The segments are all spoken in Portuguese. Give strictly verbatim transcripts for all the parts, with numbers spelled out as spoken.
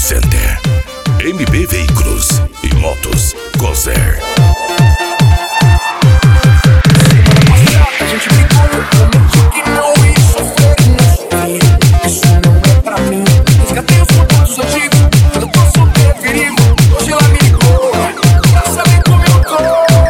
Center, M B Veículos e Motos Gozer. A gente brigou, eu prometi que não ia sofrer e não sofrer. Isso não é pra mim. Resgatei os contatos antigos, eu tô solteiro, é perigo. Hoje ela me ligou pra saber como eu tô.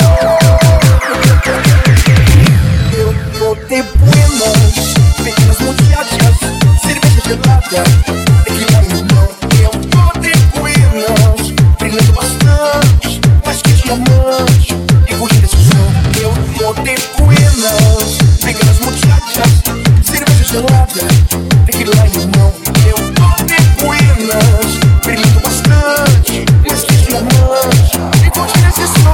Eu tô de buenas, pequenas muchachas, cerveja gelada, tequila em mão. Eu tô de buenas, brilhando bastante, mais que diamante, e curtindo esse som. Eu tô de buenas, pequenas muchachas, cerveja gelada, tequila em mão. Eu tô de buenas, brilhando bastante, mais que diamante, e curtindo esse som.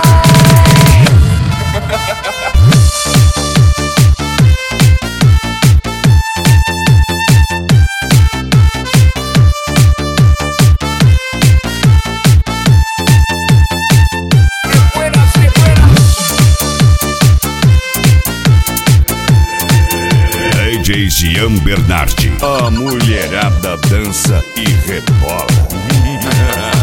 D J Gian Bernardi. A mulherada dança e rebola.